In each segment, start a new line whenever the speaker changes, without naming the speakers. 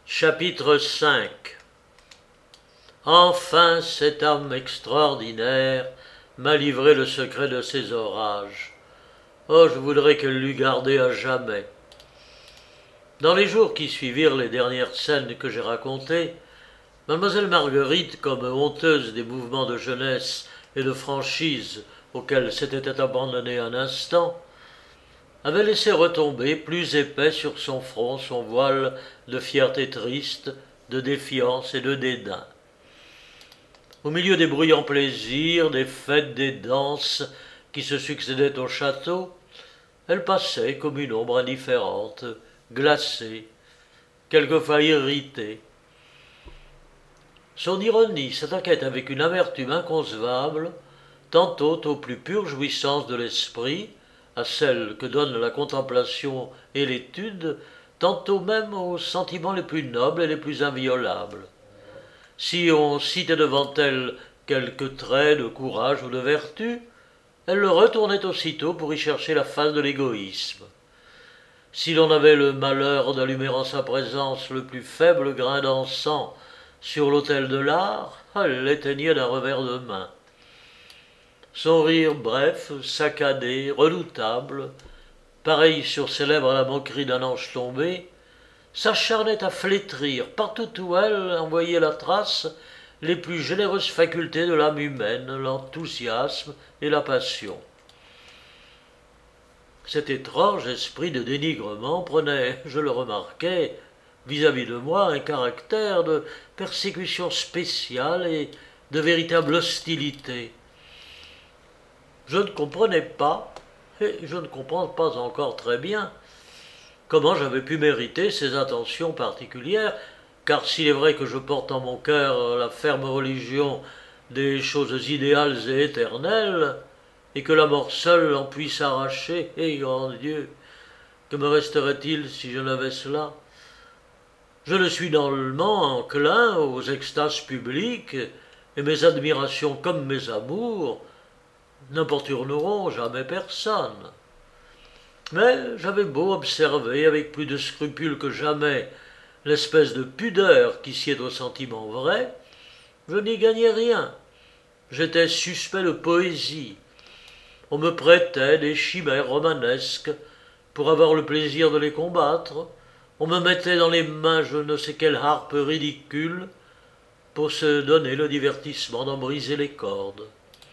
Chapitre 5. Enfin cette âme extraordinaire m'a livré le secret de ces orages. Oh, je voudrais qu'elle l'eût gardé à jamais. Dans les jours qui suivirent les dernières scènes que j'ai racontées, Mademoiselle Marguerite, comme honteuse des mouvements de jeunesse et de franchise auxquels s'était abandonnée un instant, avait laissé retomber plus épais sur son front son voile de fierté triste, de défiance et de dédain. Au milieu des bruyants plaisirs, des fêtes, des danses qui se succédaient au château, elle passait comme une ombre indifférente, glacée, quelquefois irritée. Son ironie s'attaquait avec une amertume inconcevable, tantôt aux plus pures jouissances de l'esprit, à celles que donnent la contemplation et l'étude, tantôt même aux sentiments les plus nobles et les plus inviolables. Si on citait devant elle quelque trait de courage ou de vertu, elle le retournait aussitôt pour y chercher la face de l'égoïsme. Si l'on avait le malheur d'allumer en sa présence le plus faible grain d'encens sur l'autel de l'art, elle l'éteignait d'un revers de main. Son rire bref, saccadé, redoutable, pareil sur ses lèvres à la moquerie d'un ange tombé, s'acharnait à flétrir, partout où elle envoyait la trace, les plus généreuses facultés de l'âme humaine, l'enthousiasme et la passion. Cet étrange esprit de dénigrement prenait, je le remarquais, vis-à-vis de moi, un caractère de persécution spéciale et de véritable hostilité. Je ne comprenais pas, et je ne comprends pas encore très bien, comment j'avais pu mériter ces attentions particulières, car s'il est vrai que je porte en mon cœur la ferme religion des choses idéales et éternelles, et que la mort seule en puisse arracher, et grand Dieu, que me resterait-il si je n'avais cela? Je ne suis nullement enclin aux extases publiques, et mes admirations comme mes amours n'importuneront jamais personne. Mais j'avais beau observer avec plus de scrupule que jamais l'espèce de pudeur qui sied aux sentiments vrais, je n'y gagnais rien. J'étais suspect de poésie. On me prêtait des chimères romanesques pour avoir le plaisir de les combattre. On me mettait dans les mains je ne sais quelle harpe ridicule pour se donner le divertissement d'en briser les cordes.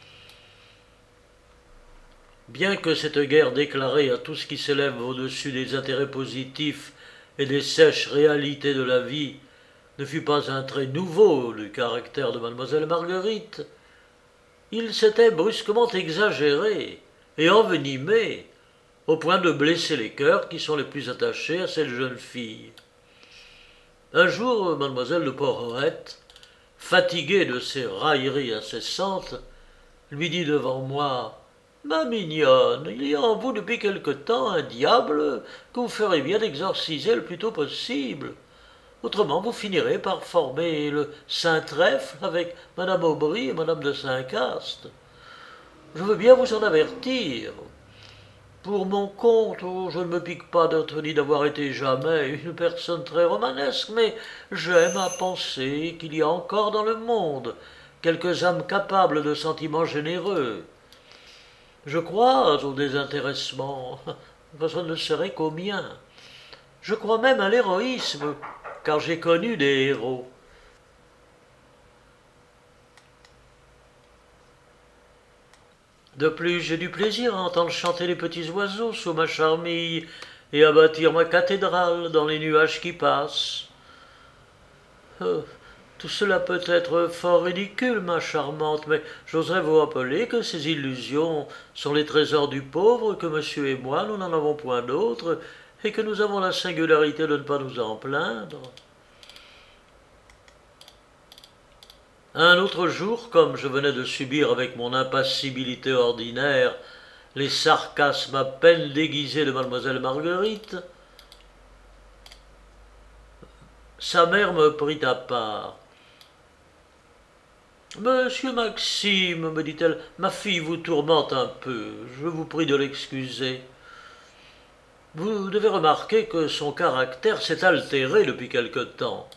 Bien que cette guerre déclarée à tout ce qui s'élève au-dessus des intérêts positifs et des sèches réalités de la vie ne fût pas un trait nouveau du caractère de mademoiselle Marguerite, il s'était brusquement exagéré et envenimé au point de blesser les cœurs qui sont les plus attachés à cette jeune fille. Un jour, mademoiselle de Porhoët, fatiguée de ces railleries incessantes, lui dit devant moi: « Ma mignonne, il y a en vous depuis quelque temps un diable que vous ferez bien d'exorciser le plus tôt possible. Autrement, vous finirez par former le Saint-Trèfle avec madame Aubry et madame de Saint-Cast. Je veux bien vous en avertir. Pour mon compte, je ne me pique pas d'être ni d'avoir été jamais une personne très romanesque, mais j'aime à penser qu'il y a encore dans le monde quelques âmes capables de sentiments généreux. Je crois au désintéressement, ce ne serait qu'au mien. Je crois même à l'héroïsme, car j'ai connu des héros. De plus, j'ai du plaisir à entendre chanter les petits oiseaux sous ma charmille et à bâtir ma cathédrale dans les nuages qui passent. Tout cela peut être fort ridicule, ma charmante, mais j'oserais vous rappeler que ces illusions sont les trésors du pauvre, que monsieur et moi, nous n'en avons point d'autres, et que nous avons la singularité de ne pas nous en plaindre. Un autre jour, comme je venais de subir avec mon impassibilité ordinaire les sarcasmes à peine déguisés de mademoiselle Marguerite, sa mère me prit à part. « Monsieur Maxime, me dit-elle, ma fille vous tourmente un peu, je vous prie de l'excuser. » Vous devez remarquer que son caractère s'est altéré depuis quelque temps.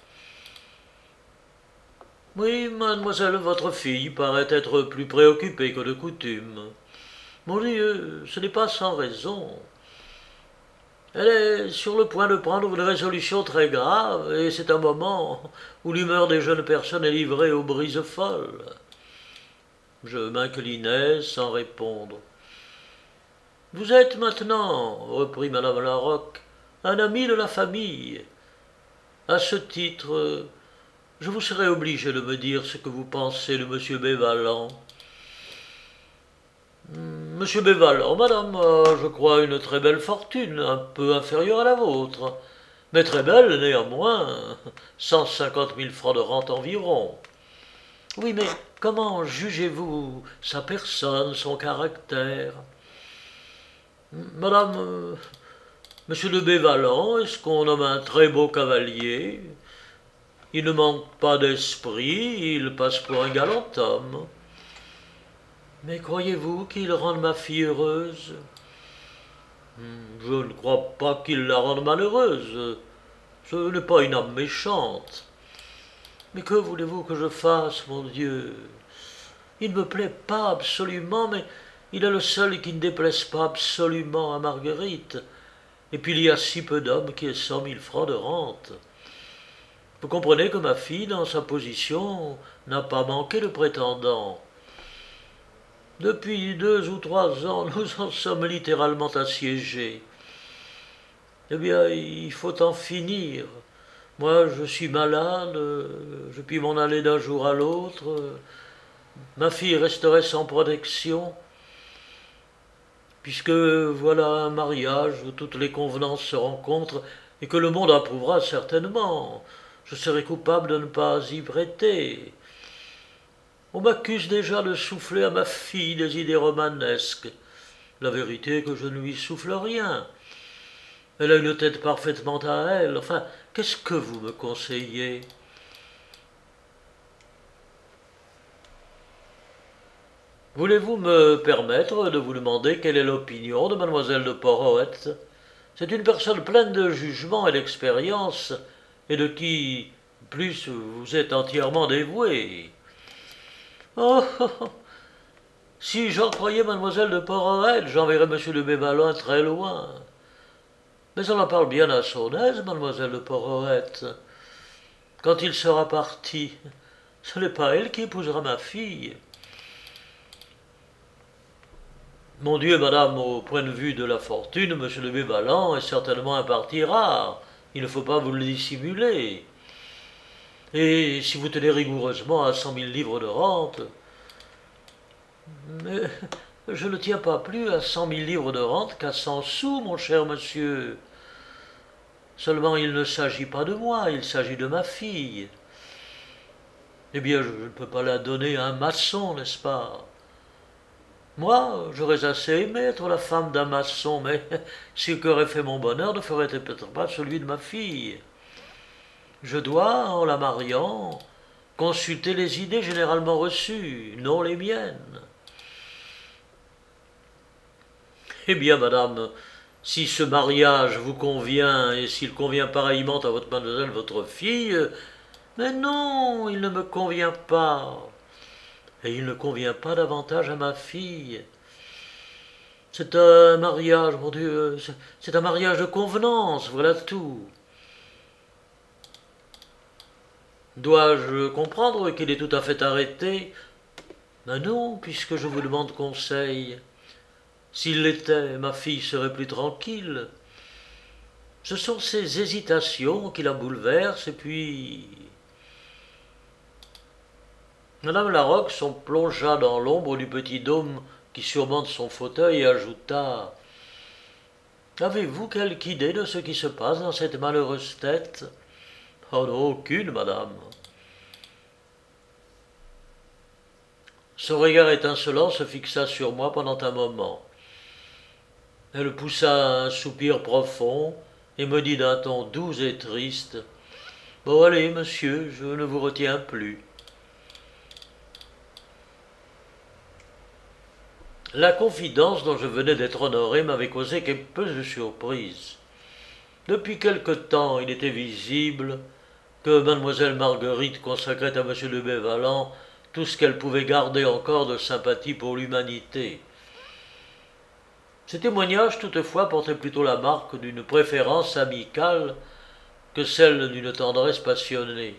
Oui, mademoiselle, votre fille paraît être plus préoccupée que de coutume. Mon Dieu, ce n'est pas sans raison. Elle est sur le point de prendre une résolution très grave, et c'est un moment où l'humeur des jeunes personnes est livrée aux brises folles. Je m'inclinai sans répondre. Vous êtes maintenant, reprit madame Larocque, un ami de la famille. À ce titre, je vous serai obligé de me dire ce que vous pensez de monsieur Bévalan. Monsieur Bévalan, madame, a, je crois, une très belle fortune, un peu inférieure à la vôtre, mais très belle néanmoins, 150 000 francs de rente environ. Oui, mais comment jugez-vous sa personne, son caractère? Madame, monsieur de Bévalan est ce qu'on nomme un très beau cavalier. Il ne manque pas d'esprit, il passe pour un galant homme. Mais croyez-vous qu'il rende ma fille heureuse? Je ne crois pas qu'il la rende malheureuse. Ce n'est pas une âme méchante. Mais que voulez-vous que je fasse, mon Dieu? Il ne me plaît pas absolument, mais il est le seul qui ne déplaise pas absolument à Marguerite. Et puis il y a si peu d'hommes qui aient 100 000 francs de rente. Vous comprenez que ma fille, dans sa position, n'a pas manqué de prétendants. Depuis 2 ou 3 ans, nous en sommes littéralement assiégés. Eh bien, il faut en finir. Moi, je suis malade, je puis m'en aller d'un jour à l'autre. Ma fille resterait sans protection, puisque voilà un mariage où toutes les convenances se rencontrent et que le monde approuvera certainement. Je serais coupable de ne pas y prêter. On m'accuse déjà de souffler à ma fille des idées romanesques. La vérité est que je ne lui souffle rien. Elle a une tête parfaitement à elle. Enfin, qu'est-ce que vous me conseillez? Voulez-vous me permettre de vous demander quelle est l'opinion de mademoiselle de Porhoët? C'est une personne pleine de jugement et d'expérience, et de qui, plus, vous êtes entièrement dévoué. Oh, oh, oh. Si j'en croyais mademoiselle de Porhoët, j'enverrais monsieur de Bévalin très loin. Mais on en parle bien à son aise, mademoiselle de Porhoët. Quand il sera parti, ce n'est pas elle qui épousera ma fille. Mon Dieu, madame, au point de vue de la fortune, monsieur de Bévalan est certainement un parti rare. Il ne faut pas vous le dissimuler. Et si vous tenez rigoureusement à 100 000 livres de rente... Mais je ne tiens pas plus à 100 000 livres de rente qu'à 100 sous, mon cher monsieur. Seulement il ne s'agit pas de moi, il s'agit de ma fille. Eh bien, je ne peux pas la donner à un maçon, n'est-ce pas? Moi, j'aurais assez aimé être la femme d'un maçon, mais ce qu'aurait fait mon bonheur ne ferait peut-être pas celui de ma fille. Je dois, en la mariant, consulter les idées généralement reçues, non les miennes. Eh bien, madame, si ce mariage vous convient et s'il convient pareillement à votre mademoiselle, votre fille, mais non, il ne me convient pas. Et il ne convient pas davantage à ma fille. C'est un mariage, mon Dieu, c'est un mariage de convenance, voilà tout. Dois-je comprendre qu'il est tout à fait arrêté? Ben non, puisque je vous demande conseil. S'il l'était, ma fille serait plus tranquille. Ce sont ces hésitations qui la bouleversent, et puis... Madame Larocque s'en plongea dans l'ombre du petit dôme qui surmonte son fauteuil et ajouta: Avez-vous quelque idée de ce qui se passe dans cette malheureuse tête? Oh non, aucune, madame. Son regard étincelant se fixa sur moi pendant un moment. Elle poussa un soupir profond et me dit d'un ton doux et triste: Bon, allez, monsieur, je ne vous retiens plus. La confidence dont je venais d'être honoré m'avait causé quelque peu de surprise. Depuis quelque temps, il était visible que mademoiselle Marguerite consacrait à M. de Bévalan tout ce qu'elle pouvait garder encore de sympathie pour l'humanité. Ces témoignages, toutefois, portaient plutôt la marque d'une préférence amicale que celle d'une tendresse passionnée.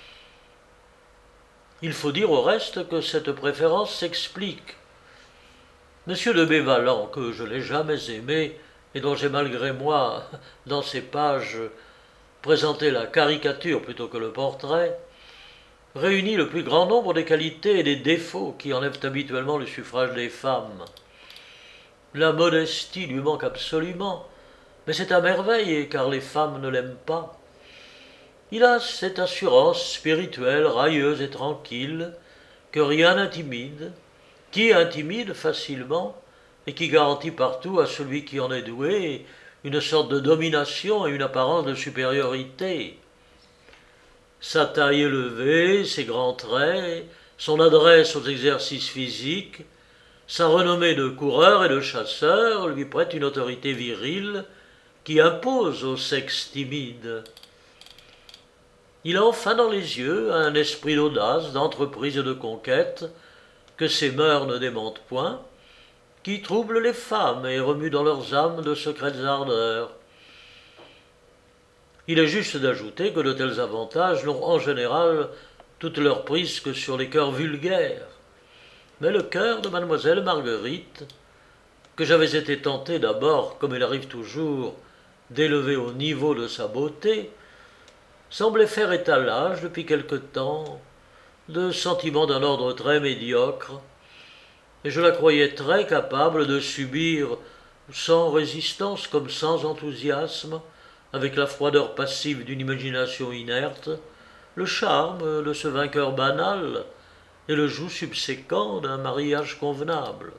Il faut dire au reste que cette préférence s'explique. M. de Bévalan, que je n'ai jamais aimé, et dont j'ai malgré moi, dans ces pages, présenté la caricature plutôt que le portrait, réunit le plus grand nombre des qualités et des défauts qui enlèvent habituellement le suffrage des femmes. La modestie lui manque absolument, mais c'est à merveille, car les femmes ne l'aiment pas. Il a cette assurance spirituelle, railleuse et tranquille, que rien n'intimide, qui intimide facilement, et qui garantit partout à celui qui en est doué une sorte de domination et une apparence de supériorité. Sa taille élevée, ses grands traits, son adresse aux exercices physiques, sa renommée de coureur et de chasseur lui prêtent une autorité virile qui impose au sexe timide. Il a enfin dans les yeux un esprit d'audace, d'entreprise et de conquête que ses mœurs ne démentent point, qui trouble les femmes et remue dans leurs âmes de secrètes ardeurs. Il est juste d'ajouter que de tels avantages n'ont en général toute leur prise que sur les cœurs vulgaires. Mais le cœur de mademoiselle Marguerite, que j'avais été tenté d'abord, comme il arrive toujours, d'élever au niveau de sa beauté, semblait faire étalage depuis quelque temps de sentiments d'un ordre très médiocre, et je la croyais très capable de subir sans résistance comme sans enthousiasme, avec la froideur passive d'une imagination inerte, le charme de ce vainqueur banal et le joug subséquent d'un mariage convenable.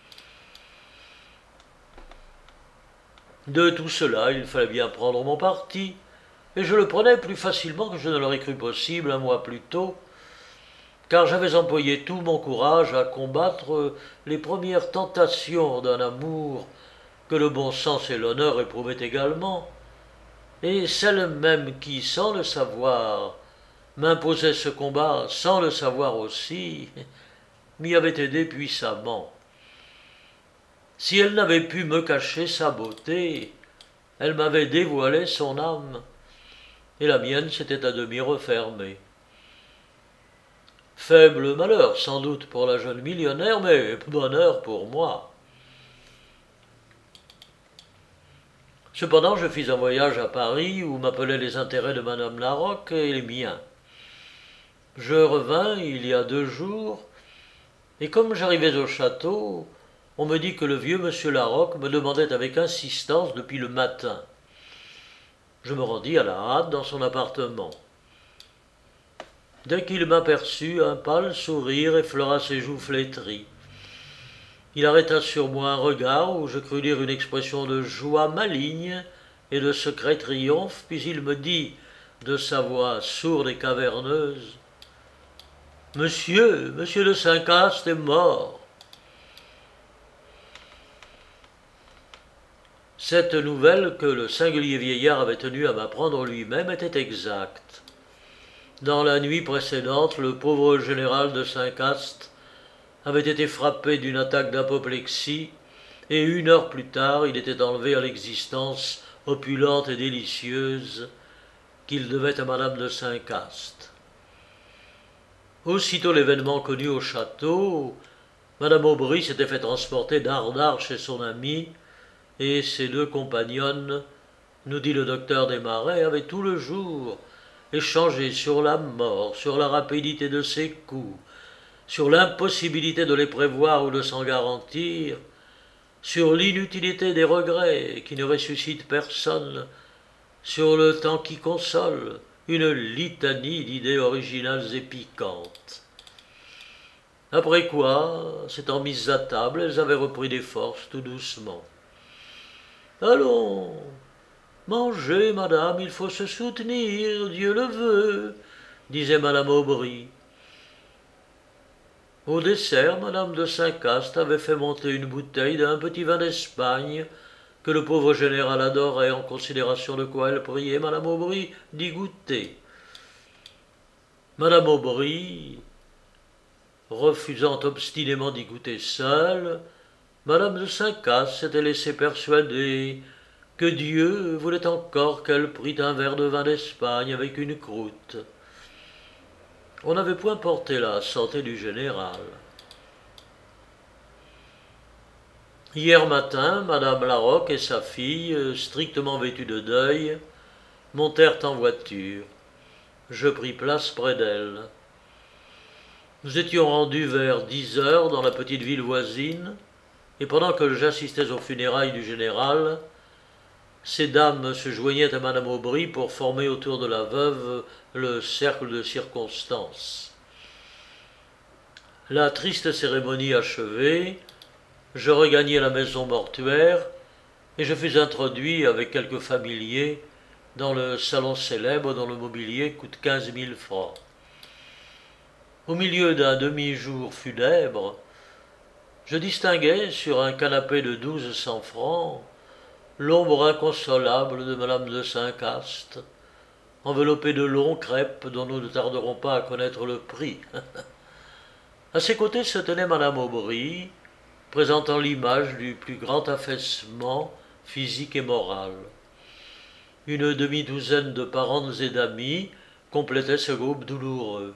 De tout cela, il fallait bien prendre mon parti, et je le prenais plus facilement que je ne l'aurais cru possible un mois plus tôt, car j'avais employé tout mon courage à combattre les premières tentations d'un amour que le bon sens et l'honneur éprouvaient également, et celle même qui, sans le savoir, m'imposait ce combat sans le savoir aussi, m'y avait aidé puissamment. Si elle n'avait pu me cacher sa beauté, elle m'avait dévoilé son âme, et la mienne s'était à demi refermée. Faible malheur, sans doute, pour la jeune millionnaire, mais bonheur pour moi. Cependant, je fis un voyage à Paris où m'appelaient les intérêts de madame Larocque et les miens. Je revins il y a 2 jours, et comme j'arrivais au château, on me dit que le vieux monsieur Larocque me demandait avec insistance depuis le matin. Je me rendis à la hâte dans son appartement. Dès qu'il m'aperçut, un pâle sourire effleura ses joues flétries. Il arrêta sur moi un regard où je crus lire une expression de joie maligne et de secret triomphe, puis il me dit, de sa voix sourde et caverneuse, « Monsieur de Saint-Cast est mort. » Cette nouvelle que le singulier vieillard avait tenu à m'apprendre lui-même était exacte. Dans la nuit précédente, le pauvre général de Saint-Cast avait été frappé d'une attaque d'apoplexie, et 1 heure plus tard, il était enlevé à l'existence opulente et délicieuse qu'il devait à madame de Saint-Cast. Aussitôt l'événement connu au château, madame Aubry s'était fait transporter d'Ardard chez son amie, et ses 2 compagnonnes, nous dit le docteur Desmarais, avaient tout le jour échangé sur la mort, sur la rapidité de ses coups, sur l'impossibilité de les prévoir ou de s'en garantir, sur l'inutilité des regrets qui ne ressuscitent personne, sur le temps qui console, une litanie d'idées originales et piquantes. Après quoi, s'étant mises à table, elles avaient repris des forces tout doucement. « Allons, mangez, madame, il faut se soutenir, Dieu le veut, disait madame Aubry. Au dessert, madame de Saint-Cast avait fait monter une bouteille d'un petit vin d'Espagne que le pauvre général adorait, en considération de quoi elle priait madame Aubry d'y goûter. Madame Aubry, refusant obstinément d'y goûter seule, madame de Saint-Cast s'était laissé persuader que Dieu voulait encore qu'elle prît un verre de vin d'Espagne avec une croûte. On n'avait point porté la santé du général. Hier matin, madame Larocque et sa fille, strictement vêtues de deuil, montèrent en voiture. Je pris place près d'elles. Nous étions rendus vers 10 heures dans la petite ville voisine, et pendant que j'assistais aux funérailles du général, ces dames se joignaient à madame Aubry pour former autour de la veuve le cercle de circonstance. La triste cérémonie achevée, je regagnai la maison mortuaire et je fus introduit avec quelques familiers dans le salon célèbre dont le mobilier coûte 15 000 francs. Au milieu d'un demi-jour funèbre, je distinguai sur un canapé de 1200 francs l'ombre inconsolable de madame de Saint-Cast, enveloppée de longs crêpes dont nous ne tarderons pas à connaître le prix. À ses côtés se tenait madame Aubry, présentant l'image du plus grand affaissement physique et moral. Une demi-douzaine de parentes et d'amis complétaient ce groupe douloureux.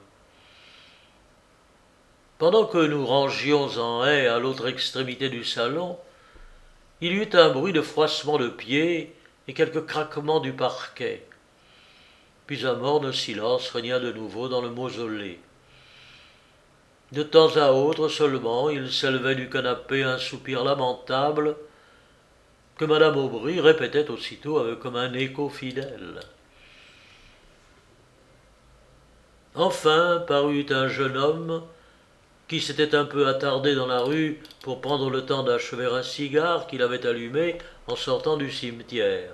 Pendant que nous rangions en haie à l'autre extrémité du salon, il y eut un bruit de froissement de pieds et quelques craquements du parquet. Puis un morne silence régna de nouveau dans le mausolée. De temps à autre seulement, il s'élevait du canapé un soupir lamentable que madame Aubry répétait aussitôt comme un écho fidèle. Enfin parut un jeune homme qui s'était un peu attardé dans la rue pour prendre le temps d'achever un cigare qu'il avait allumé en sortant du cimetière.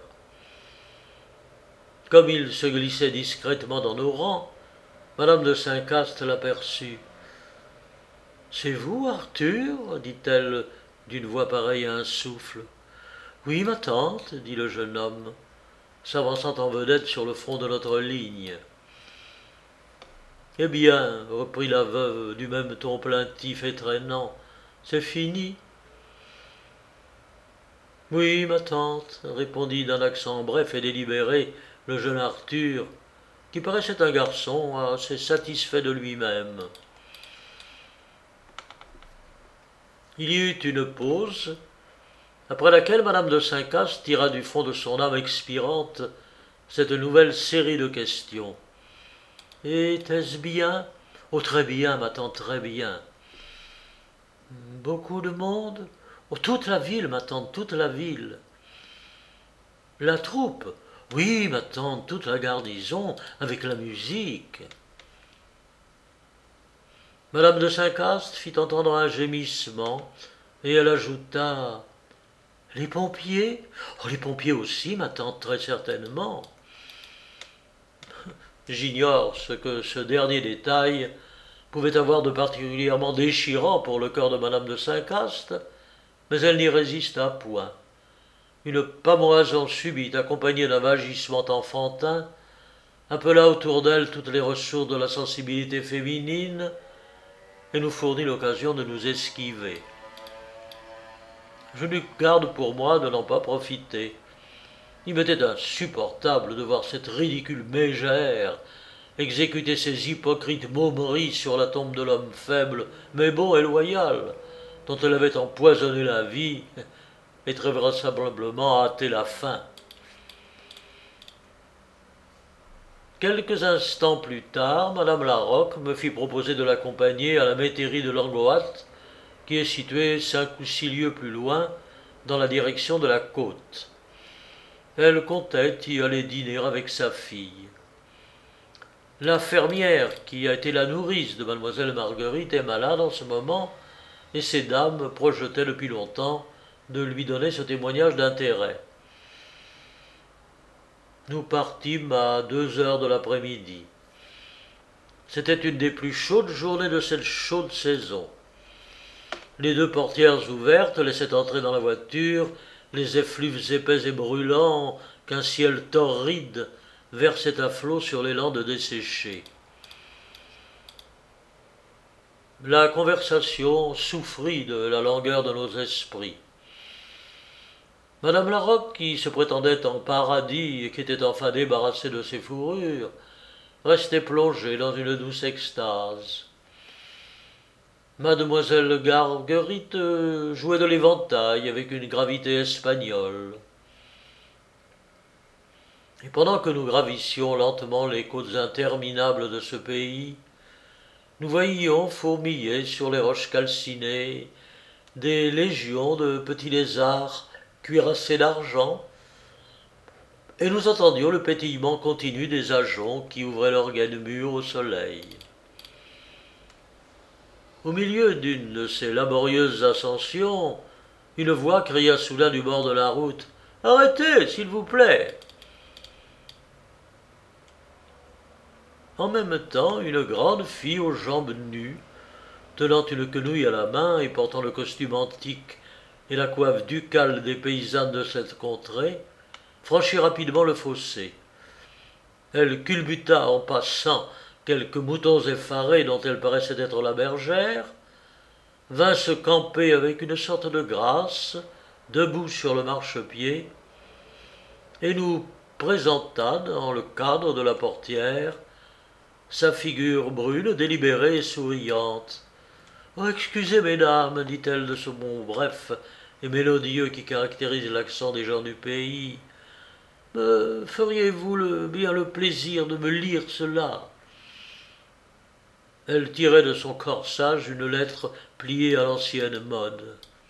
Comme il se glissait discrètement dans nos rangs, madame de Saint-Cast l'aperçut. « C'est vous, Arthur » dit-elle d'une voix pareille à un souffle. « Oui, ma tante, » dit le jeune homme, s'avançant en vedette sur le front de notre ligne. « Eh bien, reprit la veuve du même ton plaintif et traînant, c'est fini. »« Oui, ma tante, » répondit d'un accent bref et délibéré le jeune Arthur, qui paraissait un garçon assez satisfait de lui-même. Il y eut une pause, après laquelle madame de Saint-Cast tira du fond de son âme expirante cette nouvelle série de questions. « Était-ce bien ?»« Oh, très bien, ma tante, très bien. »« Beaucoup de monde ?»« Oh, toute la ville, ma tante, toute la ville. »« La troupe ?»« Oui, ma tante, toute la garnison, avec la musique. » Madame de Saint-Cast fit entendre un gémissement, et elle ajouta « Les pompiers ?»« Oh, les pompiers aussi, ma tante, très certainement. » J'ignore ce que ce dernier détail pouvait avoir de particulièrement déchirant pour le cœur de madame de Saint-Cast, mais elle n'y résista point. Une pâmoison subite, accompagnée d'un vagissement enfantin, appela autour d'elle toutes les ressources de la sensibilité féminine et nous fournit l'occasion de nous esquiver. Je n'eus garde pour moi de n'en pas profiter. Il m'était insupportable de voir cette ridicule mégère exécuter ses hypocrites momeries sur la tombe de l'homme faible, mais bon et loyal, dont elle avait empoisonné la vie et très vraisemblablement hâté la fin. Quelques instants plus tard, madame Larocque me fit proposer de l'accompagner à la métairie de Langoat, qui est située 5 ou 6 lieues plus loin, dans la direction de la côte. Elle comptait y aller dîner avec sa fille. La fermière, qui a été la nourrice de mademoiselle Marguerite, est malade en ce moment, et ces dames projetaient depuis longtemps de lui donner ce témoignage d'intérêt. Nous partîmes à 2 heures de l'après-midi. C'était une des plus chaudes journées de cette chaude saison. Les deux portières ouvertes laissaient entrer dans la voiture les effluves épais et brûlants qu'un ciel torride versait à flots sur les landes desséchées. La conversation souffrit de la langueur de nos esprits. Madame Larocque, qui se prétendait en paradis et qui était enfin débarrassée de ses fourrures, restait plongée dans une douce extase. Mademoiselle Marguerite jouait de l'éventail avec une gravité espagnole. Et pendant que nous gravissions lentement les côtes interminables de ce pays, nous voyions fourmiller sur les roches calcinées des légions de petits lézards cuirassés d'argent, et nous entendions le pétillement continu des ajoncs qui ouvraient leurs gaines mûres au soleil. Au milieu d'une de ces laborieuses ascensions, une voix cria soudain du bord de la route : « Arrêtez, s'il vous plaît !» En même temps, une grande fille aux jambes nues, tenant une quenouille à la main et portant le costume antique et la coiffe ducale des paysannes de cette contrée, franchit rapidement le fossé. Elle culbuta en passant quelques moutons effarés dont elle paraissait être la bergère, vint se camper avec une sorte de grâce, debout sur le marchepied, et nous présenta dans le cadre de la portière sa figure brune, délibérée et souriante. « Oh, excusez, mesdames, dit-elle de ce mot bref et mélodieux qui caractérise l'accent des gens du pays. Me feriez-vous bien le plaisir de me lire cela ?» Elle tirait de son corsage une lettre pliée à l'ancienne mode.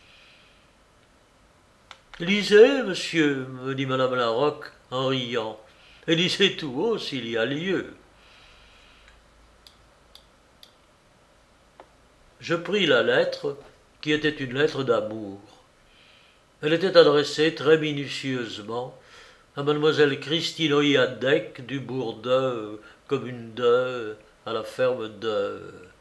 « Lisez, monsieur, me dit madame Larocque en riant, et lisez tout haut s'il y a lieu. » Je pris la lettre, qui était une lettre d'amour. Elle était adressée très minutieusement à mademoiselle Christine Oyadec du bourg de, commune de, à la ferme de.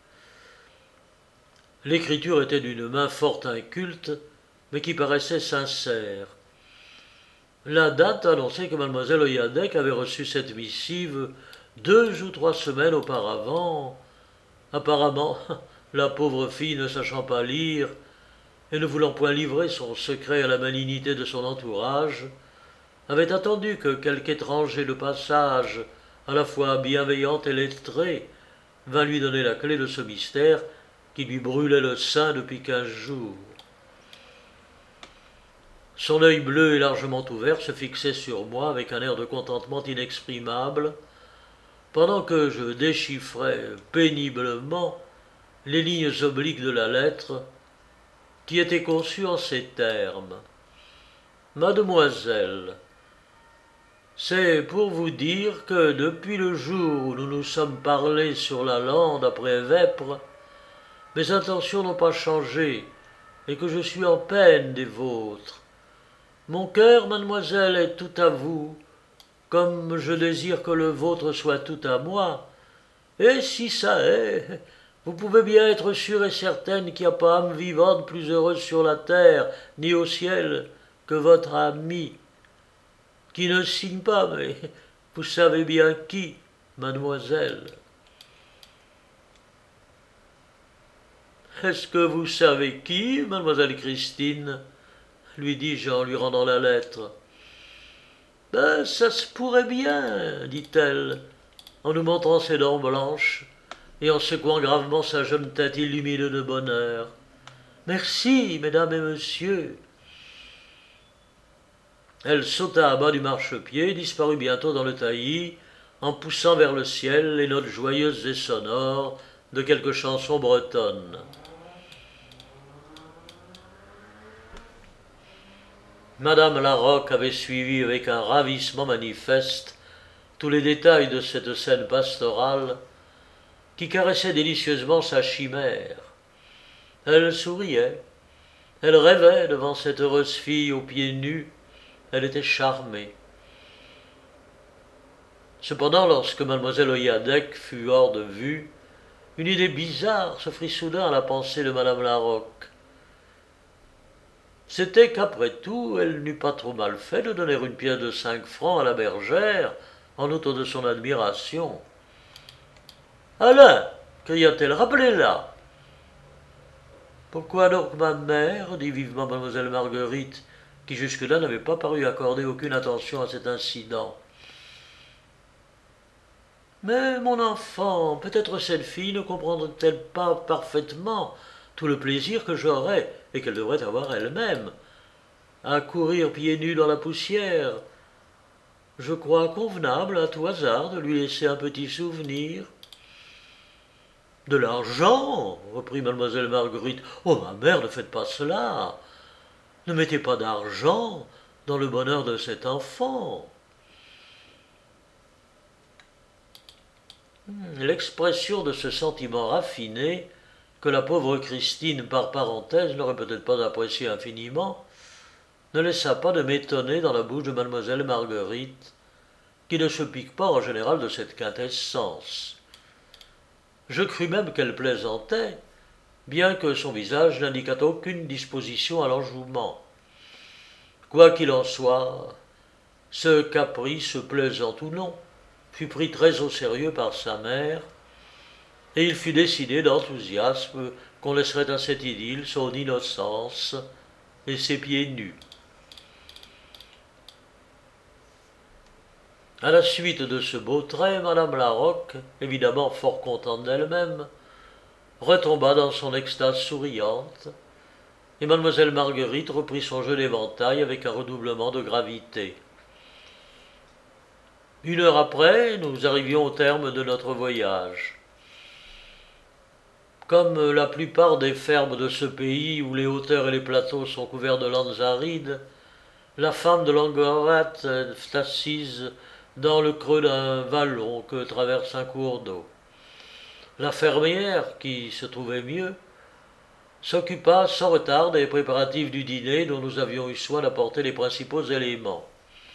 L'écriture était d'une main fort inculte, mais qui paraissait sincère. La date annonçait que mademoiselle Oyadec avait reçu cette missive 2 ou 3 semaines auparavant. Apparemment, la pauvre fille, ne sachant pas lire et ne voulant point livrer son secret à la malignité de son entourage, avait attendu que quelque étranger de passage, à la fois bienveillant et lettré, vint lui donner la clé de ce mystère qui lui brûlait le sein depuis 15 jours. Son œil bleu et largement ouvert se fixait sur moi avec un air de contentement inexprimable, pendant que je déchiffrais péniblement les lignes obliques de la lettre, qui était conçue en ces termes. « Mademoiselle, c'est pour vous dire que depuis le jour où nous nous sommes parlé sur la lande après Vêpres, mes intentions n'ont pas changé et que je suis en peine des vôtres. Mon cœur, mademoiselle, est tout à vous, comme je désire que le vôtre soit tout à moi, et si ça est, vous pouvez bien être sûre et certaine qu'il n'y a pas âme vivante plus heureuse sur la terre, ni au ciel, que votre ami, qui ne signe pas, mais vous savez bien qui, mademoiselle. » « Est-ce que vous savez qui, mademoiselle Christine ?» lui dis-je en lui rendant la lettre. « Ben, ça se pourrait bien, dit-elle, en nous montrant ses dents blanches et en secouant gravement sa jeune tête illuminée de bonheur. « Merci, mesdames et messieurs. » Elle sauta à bas du marchepied et disparut bientôt dans le taillis, en poussant vers le ciel les notes joyeuses et sonores de quelques chansons bretonnes. Madame Larocque avait suivi avec un ravissement manifeste tous les détails de cette scène pastorale qui caressait délicieusement sa chimère. Elle souriait, elle rêvait devant cette heureuse fille aux pieds nus, elle était charmée. Cependant, lorsque mademoiselle Oyadec fut hors de vue, une idée bizarre se fit soudain à la pensée de madame Larocque. C'était qu'après tout, elle n'eût pas trop mal fait de donner une pièce de 5 francs à la bergère, en outre de son admiration. Alain, cria-t-elle, rappelez-la. Pourquoi donc ma mère dit vivement mademoiselle Marguerite, qui jusque-là n'avait pas paru accorder aucune attention à cet incident. Mais mon enfant, peut-être cette fille ne comprendrait-elle pas parfaitement tout le plaisir que j'aurais, et qu'elle devrait avoir elle-même, à courir pieds nus dans la poussière. Je crois convenable, à tout hasard, de lui laisser un petit souvenir. De l'argent, reprit mademoiselle Marguerite. Oh, ma mère, ne faites pas cela. Ne mettez pas d'argent dans le bonheur de cet enfant. L'expression de ce sentiment raffiné, que la pauvre Christine, par parenthèse, n'aurait peut-être pas apprécié infiniment, ne laissa pas de m'étonner dans la bouche de mademoiselle Marguerite, qui ne se pique pas en général de cette quintessence. Je crus même qu'elle plaisantait, bien que son visage n'indiquât aucune disposition à l'enjouement. Quoi qu'il en soit, ce caprice, plaisant ou non, fut pris très au sérieux par sa mère, et il fut décidé d'enthousiasme qu'on laisserait à cette idylle son innocence et ses pieds nus. À la suite de ce beau trait, madame Larocque, évidemment fort contente d'elle-même, retomba dans son extase souriante, et mademoiselle Marguerite reprit son jeu d'éventail avec un redoublement de gravité. 1 heure après, nous arrivions au terme de notre voyage. Comme la plupart des fermes de ce pays où les hauteurs et les plateaux sont couverts de landes arides, la femme de Langorat est assise dans le creux d'un vallon que traverse un cours d'eau. La fermière, qui se trouvait mieux, s'occupa sans retard des préparatifs du dîner dont nous avions eu soin d'apporter les principaux éléments.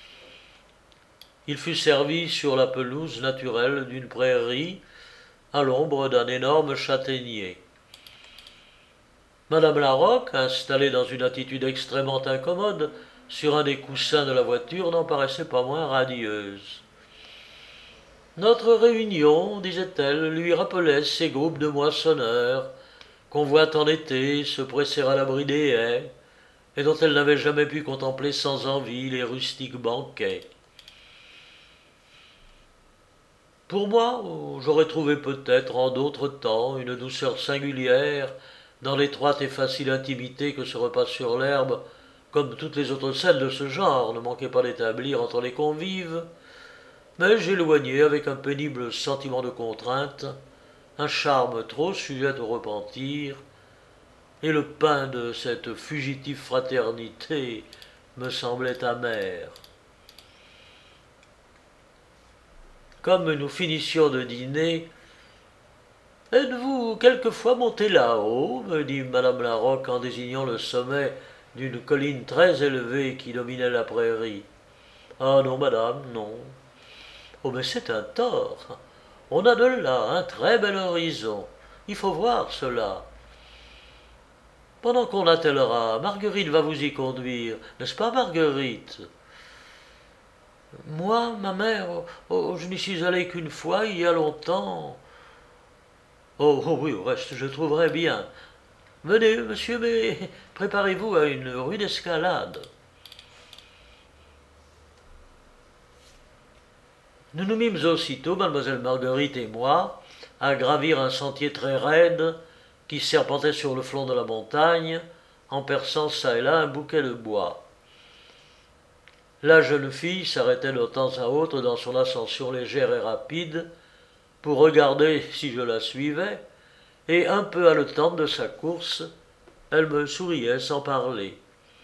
Il fut servi sur la pelouse naturelle d'une prairie, à l'ombre d'un énorme châtaignier. Madame Larocque, installée dans une attitude extrêmement incommode, sur un des coussins de la voiture, n'en paraissait pas moins radieuse. Notre réunion, disait-elle, lui rappelait ces groupes de moissonneurs qu'on voit en été se presser à l'abri des haies, et dont elle n'avait jamais pu contempler sans envie les rustiques banquets. Pour moi, j'aurais trouvé peut-être en d'autres temps une douceur singulière dans l'étroite et facile intimité que ce repas sur l'herbe, comme toutes les autres scènes de ce genre, ne manquait pas d'établir entre les convives, mais j'éloignai avec un pénible sentiment de contrainte, un charme trop sujet au repentir, et le pain de cette fugitive fraternité me semblait amer. Comme nous finissions de dîner, « Êtes-vous quelquefois monté là-haut » me dit madame Larocque en désignant le sommet d'une colline très élevée qui dominait la prairie. « Ah non, madame, non. »« Oh, mais c'est un tort. On a de là un très bel horizon. Il faut voir cela. » Pendant qu'on attellera, Marguerite va vous y conduire, n'est-ce pas, Marguerite? Moi, ma mère, je n'y suis allée qu'une fois, il y a longtemps. Oh oui, au reste, je trouverai bien. Venez, monsieur, mais préparez-vous à une rude escalade. Nous nous mîmes aussitôt, mademoiselle Marguerite et moi, à gravir un sentier très raide qui serpentait sur le flanc de la montagne, en perçant çà et là un bouquet de bois. La jeune fille s'arrêtait de temps à autre dans son ascension légère et rapide pour regarder si je la suivais, et un peu haletante de sa course, elle me souriait sans parler.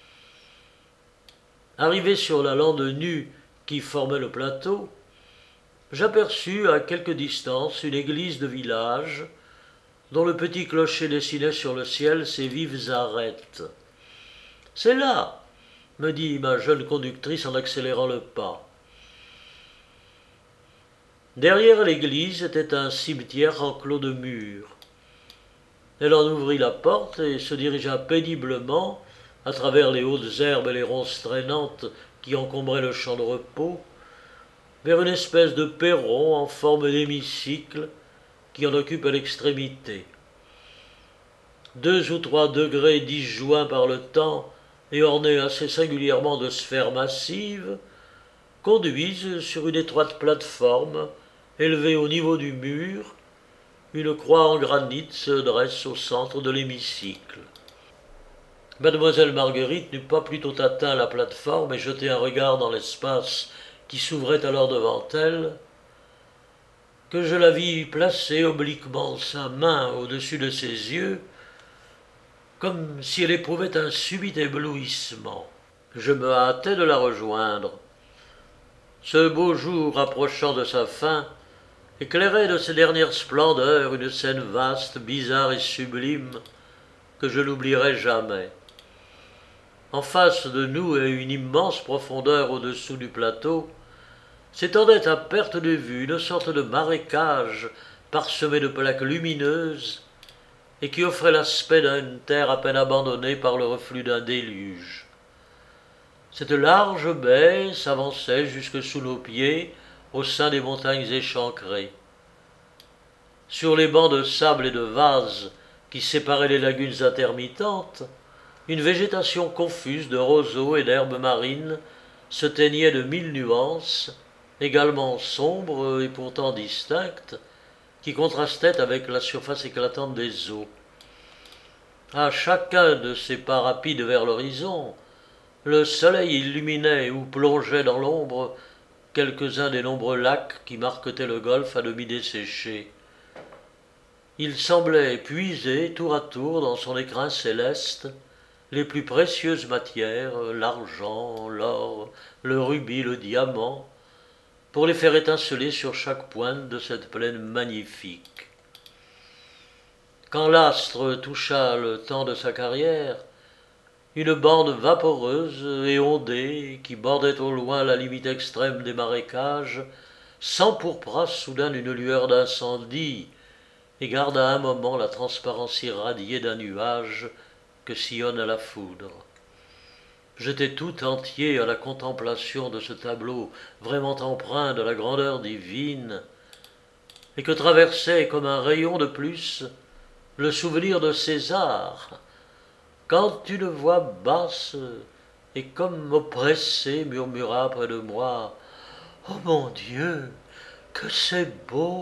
Arrivé sur la lande nue qui formait le plateau, j'aperçus à quelque distance une église de village dont le petit clocher dessinait sur le ciel ses vives arêtes. « C'est là !» me dit ma jeune conductrice en accélérant le pas. Derrière l'église était un cimetière enclos de murs. Elle en ouvrit la porte et se dirigea péniblement, à travers les hautes herbes et les ronces traînantes qui encombraient le champ de repos, vers une espèce de perron en forme d'hémicycle qui en occupe l'extrémité. 2 ou 3 degrés disjoints par le temps et ornés assez singulièrement de sphères massives, conduisent sur une étroite plateforme élevée au niveau du mur. Une croix en granit se dresse au centre de l'hémicycle. Mademoiselle Marguerite n'eut pas plutôt atteint la plateforme et jeté un regard dans l'espace qui s'ouvrait alors devant elle, que je la vis placer obliquement sa main au-dessus de ses yeux, comme si elle éprouvait un subit éblouissement. Je me hâtai de la rejoindre. Ce beau jour approchant de sa fin éclairait de ses dernières splendeurs une scène vaste, bizarre et sublime que je n'oublierai jamais. En face de nous et à une immense profondeur au-dessous du plateau, s'étendait à perte de vue une sorte de marécage parsemé de plaques lumineuses et qui offrait l'aspect d'une terre à peine abandonnée par le reflux d'un déluge. Cette large baie s'avançait jusque sous nos pieds au sein des montagnes échancrées. Sur les bancs de sable et de vase qui séparaient les lagunes intermittentes, une végétation confuse de roseaux et d'herbes marines se teignait de 1000 nuances, également sombres et pourtant distinctes, qui contrastaient avec la surface éclatante des eaux. À chacun de ces pas rapides vers l'horizon, le soleil illuminait ou plongeait dans l'ombre quelques-uns des nombreux lacs qui marquetaient le golfe à demi desséché. Il semblait puiser tour à tour dans son écrin céleste les plus précieuses matières, l'argent, l'or, le rubis, le diamant, pour les faire étinceler sur chaque pointe de cette plaine magnifique. Quand l'astre toucha le temps de sa carrière, une bande vaporeuse et ondée qui bordait au loin la limite extrême des marécages s'empourpra soudain d'une lueur d'incendie et garda un moment la transparence irradiée d'un nuage que sillonne la foudre. J'étais tout entier à la contemplation de ce tableau vraiment empreint de la grandeur divine et que traversait comme un rayon de plus le souvenir de César, quand une voix basse et comme oppressée murmura près de moi « Oh mon Dieu, que c'est beau !»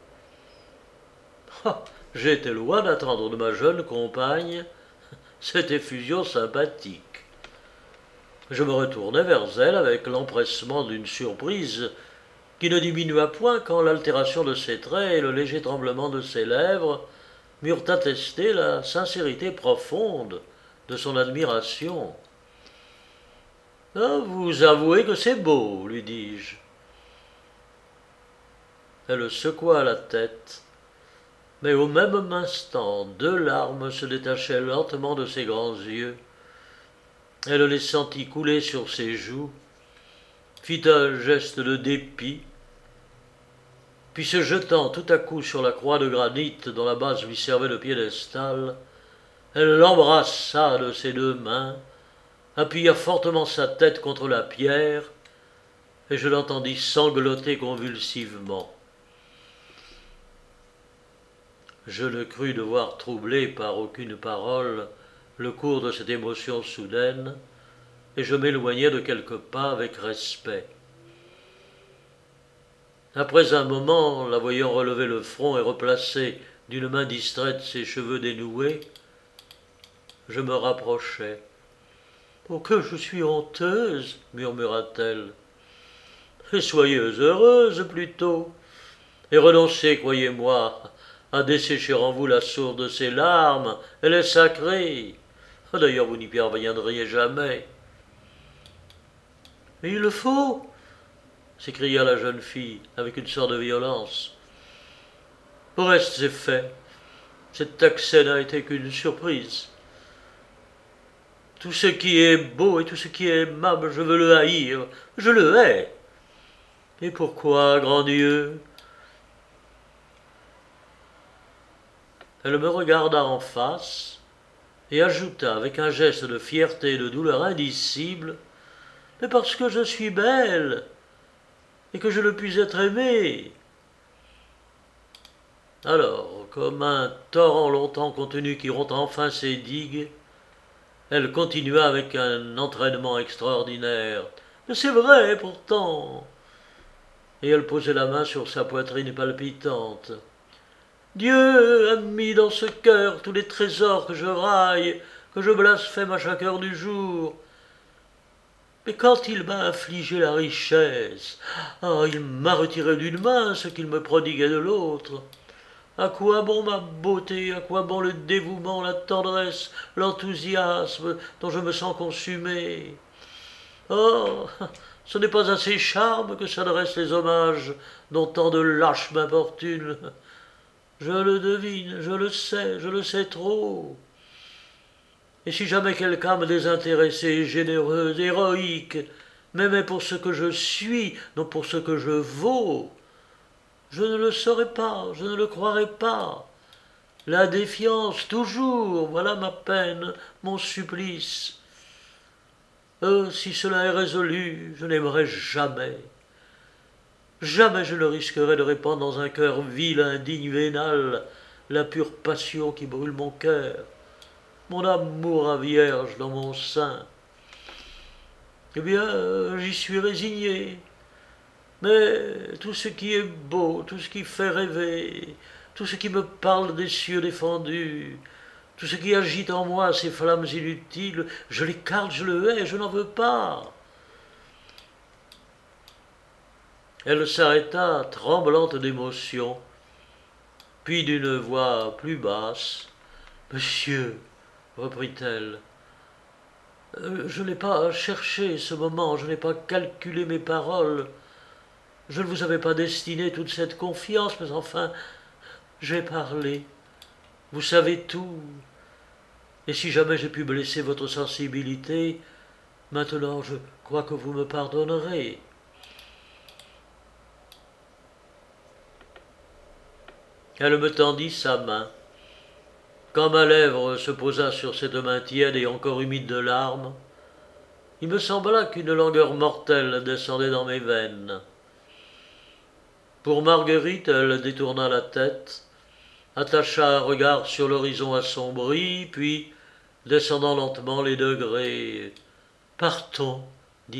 J'étais loin d'attendre de ma jeune compagne cette effusion sympathique. Je me retournai vers elle avec l'empressement d'une surprise qui ne diminua point quand l'altération de ses traits et le léger tremblement de ses lèvres m'eurent attesté la sincérité profonde de son admiration. « Ah, vous avouez que c'est beau, lui dis-je. Elle secoua la tête, mais au même instant 2 larmes se détachaient lentement de ses grands yeux. Elle les sentit couler sur ses joues, fit un geste de dépit, puis se jetant tout à coup sur la croix de granit dont la base lui servait de piédestal, elle l'embrassa de ses 2 mains, appuya fortement sa tête contre la pierre, et je l'entendis sangloter convulsivement. Je ne crus devoir troubler par aucune parole le cours de cette émotion soudaine, et je m'éloignai de quelques pas avec respect. Après un moment, la voyant relever le front et replacer d'une main distraite ses cheveux dénoués, je me rapprochai. « Oh, que je suis honteuse !» murmura-t-elle. « Et soyez heureuse plutôt, et renoncez, croyez-moi, à dessécher en vous la source de ces larmes, elle est sacrée. D'ailleurs, vous n'y parviendriez jamais. »« Mais il le faut !» s'écria la jeune fille avec une sorte de violence. « Au reste, c'est fait. Cet accès n'a été qu'une surprise. Tout ce qui est beau et tout ce qui est aimable, je veux le haïr. Je le hais. Et pourquoi, grand Dieu? Elle me regarda en face et ajouta avec un geste de fierté et de douleur indicible: mais parce que je suis belle et que je ne puis être aimée. Alors, comme un torrent longtemps contenu qui rompt enfin ses digues, elle continua avec un entraînement extraordinaire: mais c'est vrai pourtant. Et elle posait la main sur sa poitrine palpitante. Dieu a mis dans ce cœur tous les trésors que je raille, que je blasphème à chaque heure du jour. Mais quand il m'a infligé la richesse, il m'a retiré d'une main ce qu'il me prodiguait de l'autre. À quoi bon ma beauté, à quoi bon le dévouement, la tendresse, l'enthousiasme dont je me sens consumé? Oh, ce n'est pas à ces charmes que s'adressent les hommages dont tant de lâches m'importunent. Je le devine, je le sais trop. Et si jamais quelqu'un me désintéressée, généreuse, héroïque, m'aimait pour ce que je suis, non pour ce que je vaux, je ne le saurais pas, je ne le croirais pas. La défiance, toujours, voilà ma peine, mon supplice. Si cela est résolu, je n'aimerai jamais. Jamais je ne risquerai de répandre dans un cœur vil, indigne, vénal, la pure passion qui brûle mon cœur, mon amour à vierge dans mon sein. Eh bien, j'y suis résigné. Mais tout ce qui est beau, tout ce qui fait rêver, tout ce qui me parle des cieux défendus, tout ce qui agite en moi ces flammes inutiles, je l'écarte, je le hais, je n'en veux pas. Elle s'arrêta, tremblante d'émotion, puis d'une voix plus basse: Monsieur, reprit-elle, je n'ai pas cherché ce moment, je n'ai pas calculé mes paroles. Je ne vous avais pas destiné toute cette confiance, mais enfin, j'ai parlé. Vous savez tout. Et si jamais j'ai pu blesser votre sensibilité, maintenant je crois que vous me pardonnerez. Elle me tendit sa main. Quand ma lèvre se posa sur cette main tiède et encore humide de larmes, il me sembla qu'une langueur mortelle descendait dans mes veines. Pour Marguerite, elle détourna la tête, attacha un regard sur l'horizon assombri, puis, descendant lentement les degrés, « Partons, dit-elle. »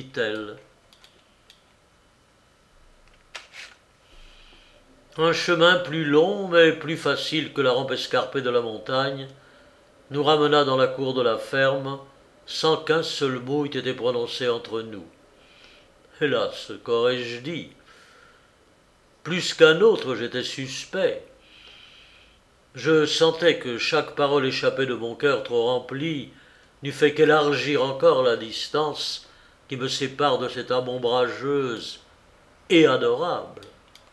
Un chemin plus long, mais plus facile que la rampe escarpée de la montagne, nous ramena dans la cour de la ferme, sans qu'un seul mot eût été prononcé entre nous. Hélas, qu'aurais-je dit? Plus qu'un autre, j'étais suspect. Je sentais que chaque parole échappée de mon cœur trop rempli n'eût fait qu'élargir encore la distance qui me sépare de cette âme ombrageuse et adorable.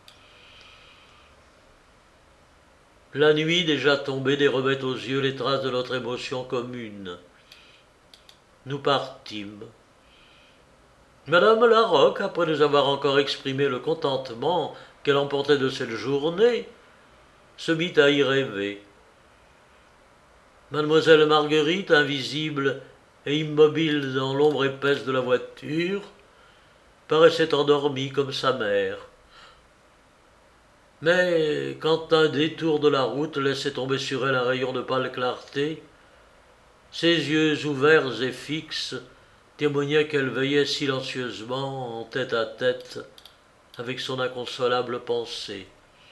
La nuit déjà tombée déroberait aux yeux les traces de notre émotion commune. Nous partîmes. Madame Larocque, après nous avoir encore exprimé le contentement qu'elle emportait de cette journée, se mit à y rêver. Mademoiselle Marguerite, invisible et immobile dans l'ombre épaisse de la voiture, paraissait endormie comme sa mère. Mais quand un détour de la route laissait tomber sur elle un rayon de pâle clarté, ses yeux ouverts et fixes témoignaient qu'elle veillait silencieusement en tête à tête avec son inconsolable pensée.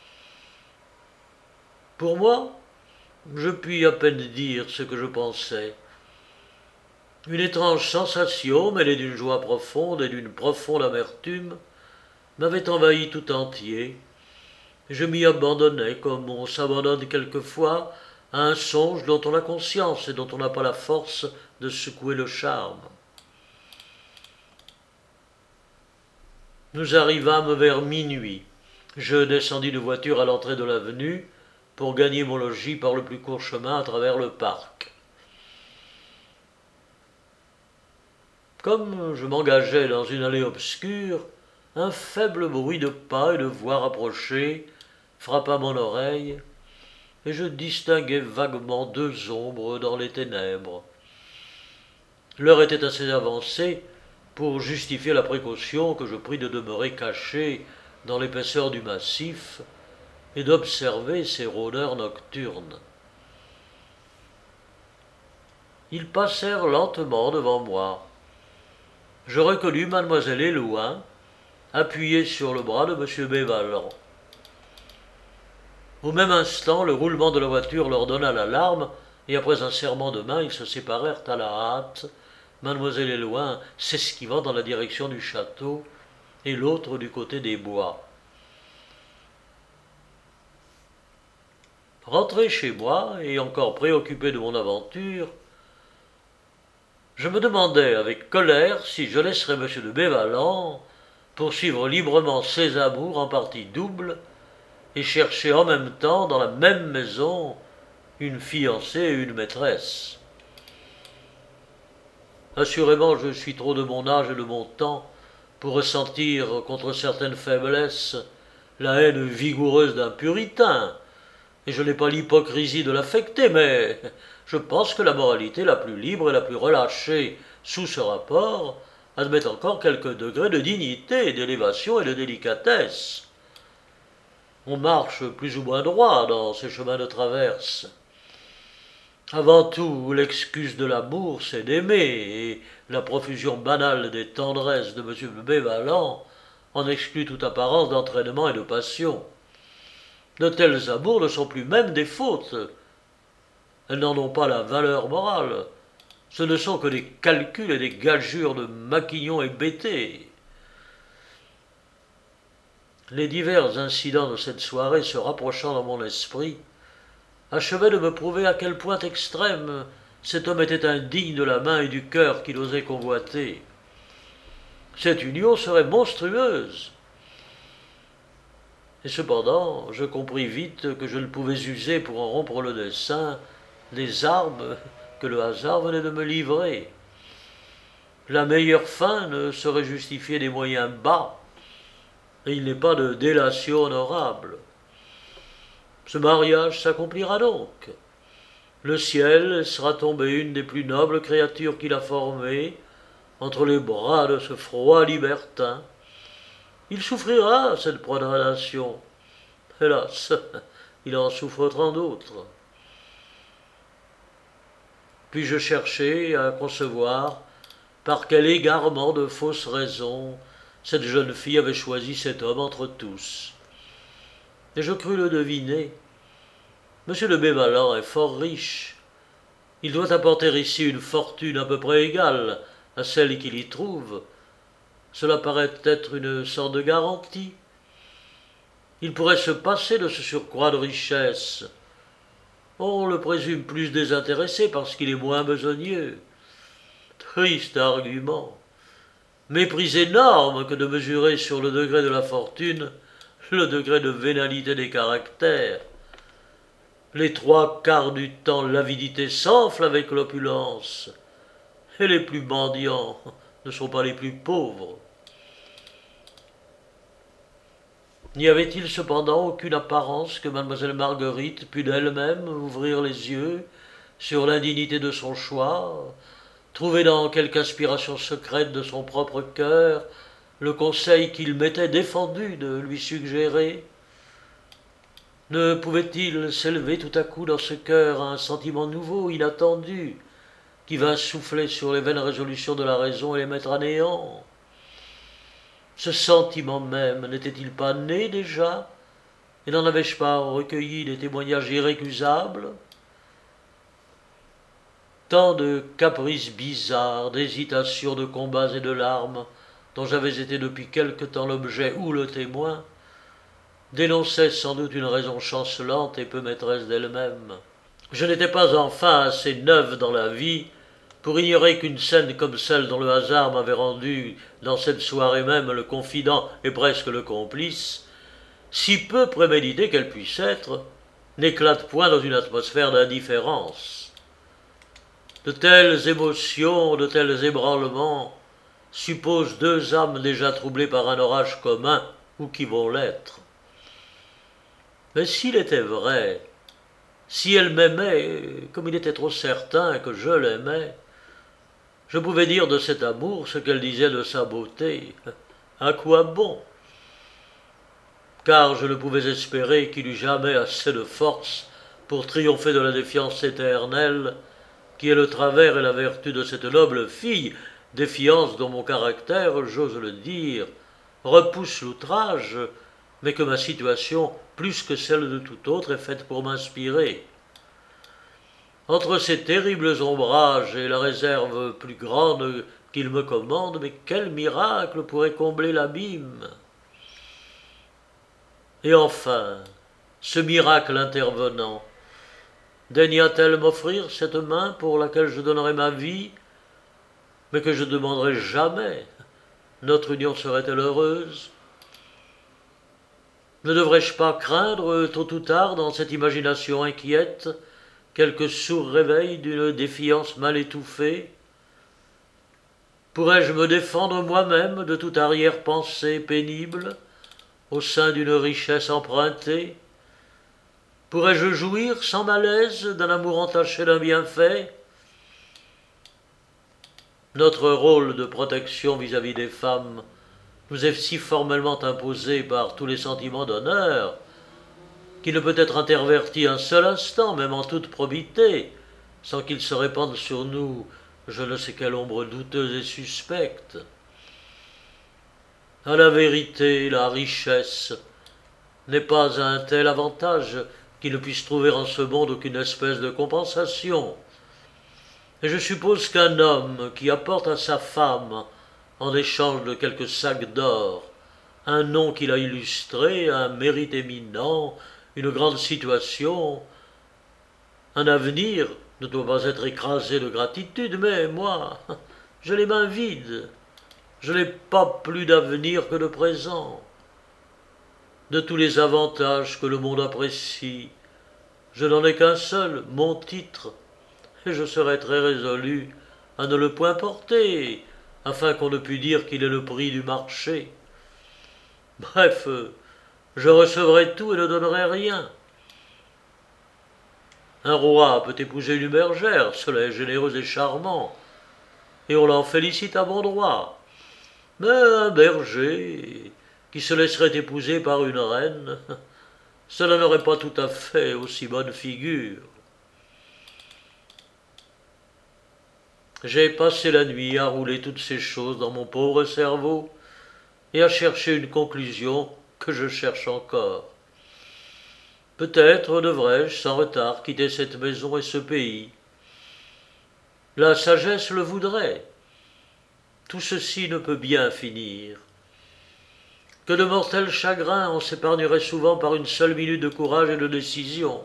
Pour moi, je puis à peine dire ce que je pensais. Une étrange sensation, mêlée d'une joie profonde et d'une profonde amertume, m'avait envahi tout entier. Je m'y abandonnais comme on s'abandonne quelquefois à un songe dont on a conscience et dont on n'a pas la force de secouer le charme. Nous arrivâmes vers minuit. Je descendis de voiture à l'entrée de l'avenue pour gagner mon logis par le plus court chemin à travers le parc. Comme je m'engageais dans une allée obscure, un faible bruit de pas et de voix rapprochées frappa mon oreille, et je distinguai vaguement deux ombres dans les ténèbres. L'heure était assez avancée pour justifier la précaution que je pris de demeurer caché dans l'épaisseur du massif et d'observer ces rôdeurs nocturnes. Ils passèrent lentement devant moi. Je reconnus mademoiselle Élouin, appuyée sur le bras de M. Bévalan. Au même instant, le roulement de la voiture leur donna l'alarme, et après un serrement de main, ils se séparèrent à la hâte, mademoiselle Élouin s'esquivant dans la direction du château, et l'autre du côté des bois. Rentré chez moi, et encore préoccupé de mon aventure, je me demandais avec colère si je laisserais M. de Bévalan poursuivre librement ses amours en partie double et chercher en même temps dans la même maison une fiancée et une maîtresse. Assurément, je suis trop de mon âge et de mon temps pour ressentir contre certaines faiblesses la haine vigoureuse d'un puritain, et je n'ai pas l'hypocrisie de l'affecter, mais je pense que la moralité la plus libre et la plus relâchée sous ce rapport admet encore quelques degrés de dignité, d'élévation et de délicatesse. On marche plus ou moins droit dans ces chemins de traverse. Avant tout, l'excuse de l'amour, c'est d'aimer, et la profusion banale des tendresses de M. Bévalan en exclut toute apparence d'entraînement et de passion. De tels amours ne sont plus même des fautes. Elles n'en ont pas la valeur morale. Ce ne sont que des calculs et des gageures de maquignons hébétés. Les divers incidents de cette soirée se rapprochant dans mon esprit achevaient de me prouver à quel point extrême cet homme était indigne de la main et du cœur qu'il osait convoiter. Cette union serait monstrueuse. Et cependant, je compris vite que je ne pouvais user pour en rompre le dessein des armes que le hasard venait de me livrer. La meilleure fin ne saurait justifier des moyens bas, et il n'est pas de délation honorable. Ce mariage s'accomplira donc. Le ciel laissera tomber une des plus nobles créatures qu'il a formées entre les bras de ce froid libertin. Il souffrira cette prédation. Hélas, il en souffre tant d'autres. Puis-je chercher à concevoir par quel égarement de fausses raisons cette jeune fille avait choisi cet homme entre tous. Et je crus le deviner. M. de Bévalan est fort riche. Il doit apporter ici une fortune à peu près égale à celle qu'il y trouve. Cela paraît être une sorte de garantie. Il pourrait se passer de ce surcroît de richesse. On le présume plus désintéressé parce qu'il est moins besogneux. Triste argument. Mépris énorme que de mesurer sur le degré de la fortune le degré de vénalité des caractères. Les trois quarts du temps, l'avidité s'enfle avec l'opulence, et les plus mendiants ne sont pas les plus pauvres. N'y avait-il cependant aucune apparence que mademoiselle Marguerite pût d'elle-même ouvrir les yeux sur l'indignité de son choix, trouver dans quelque aspiration secrète de son propre cœur le conseil qu'il m'était défendu de lui suggérer? Ne pouvait-il s'élever tout à coup dans ce cœur un sentiment nouveau, inattendu, qui vint souffler sur les vaines résolutions de la raison et les mettre à néant? Ce sentiment même n'était-il pas né déjà, et n'en avais-je pas recueilli des témoignages irrécusables? Tant de caprices bizarres, d'hésitations, de combats et de larmes, dont j'avais été depuis quelque temps l'objet ou le témoin, dénonçaient sans doute une raison chancelante et peu maîtresse d'elle-même. Je n'étais pas enfin assez neuve dans la vie pour ignorer qu'une scène comme celle dont le hasard m'avait rendu dans cette soirée même le confident et presque le complice, si peu préméditée qu'elle puisse être, n'éclate point dans une atmosphère d'indifférence. De telles émotions, de tels ébranlements suppose deux âmes déjà troublées par un orage commun ou qui vont l'être. Mais s'il était vrai, si elle m'aimait, comme il était trop certain que je l'aimais, je pouvais dire de cet amour ce qu'elle disait de sa beauté. À quoi bon? Car je ne pouvais espérer qu'il eût jamais assez de force pour triompher de la défiance éternelle qui est le travers et la vertu de cette noble fille, défiance dont mon caractère, j'ose le dire, repousse l'outrage, mais que ma situation, plus que celle de tout autre, est faite pour m'inspirer. Entre ces terribles ombrages et la réserve plus grande qu'il me commande, mais quel miracle pourrait combler l'abîme? Et enfin, ce miracle intervenant, daigna-t-elle m'offrir cette main pour laquelle je donnerais ma vie, mais que je ne demanderais jamais? Notre union serait-elle heureuse? Ne devrais-je pas craindre, tôt ou tard, dans cette imagination inquiète, quelque sourd réveil d'une défiance mal étouffée? Pourrais-je me défendre moi-même de toute arrière-pensée pénible, au sein d'une richesse empruntée? Pourrais-je jouir sans malaise d'un amour entaché d'un bienfait? Notre rôle de protection vis-à-vis des femmes nous est si formellement imposé par tous les sentiments d'honneur qu'il ne peut être interverti un seul instant, même en toute probité, sans qu'il se répande sur nous je ne sais quelle ombre douteuse et suspecte. À la vérité, la richesse n'est pas un tel avantage qu'il ne puisse trouver en ce monde aucune espèce de compensation. Et je suppose qu'un homme qui apporte à sa femme, en échange de quelques sacs d'or, un nom qu'il a illustré, un mérite éminent, une grande situation, un avenir, ne doit pas être écrasé de gratitude, mais moi, j'ai les mains vides, je n'ai pas plus d'avenir que de présent. De tous les avantages que le monde apprécie, je n'en ai qu'un seul, mon titre, et je serais très résolu à ne le point porter, afin qu'on ne pût dire qu'il est le prix du marché. Bref, je recevrai tout et ne donnerai rien. Un roi peut épouser une bergère, cela est généreux et charmant, et on l'en félicite à bon droit. Mais un berger qui se laisserait épouser par une reine, cela n'aurait pas tout à fait aussi bonne figure. J'ai passé la nuit à rouler toutes ces choses dans mon pauvre cerveau et à chercher une conclusion que je cherche encore. Peut-être devrais-je, sans retard, quitter cette maison et ce pays. La sagesse le voudrait. Tout ceci ne peut bien finir. Que de mortels chagrins on s'épargnerait souvent par une seule minute de courage et de décision.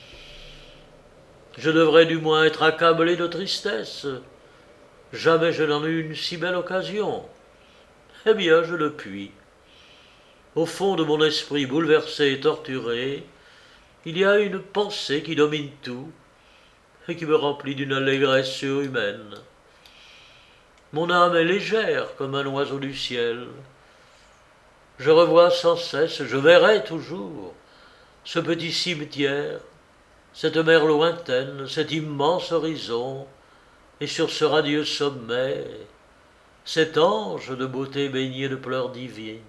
Je devrais du moins être accablé de tristesse. Jamais je n'en ai eu une si belle occasion. Eh bien, je le puis. Au fond de mon esprit bouleversé et torturé, il y a une pensée qui domine tout et qui me remplit d'une allégresse surhumaine. Mon âme est légère comme un oiseau du ciel. Je revois sans cesse, je verrai toujours, ce petit cimetière, cette mer lointaine, cet immense horizon, et sur ce radieux sommet, cet ange de beauté baigné de pleurs divines.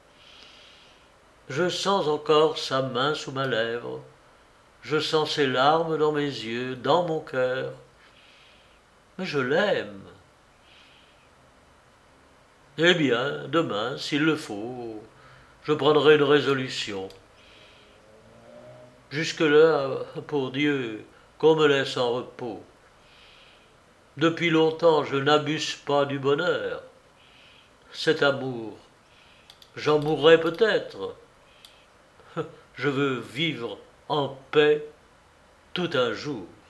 Je sens encore sa main sous ma lèvre, je sens ses larmes dans mes yeux, dans mon cœur, mais je l'aime. Eh bien, demain, s'il le faut, je prendrai une résolution. Jusque-là, pour Dieu, qu'on me laisse en repos. Depuis longtemps, je n'abuse pas du bonheur. Cet amour, j'en mourrai peut-être. Je veux vivre en paix tout un jour.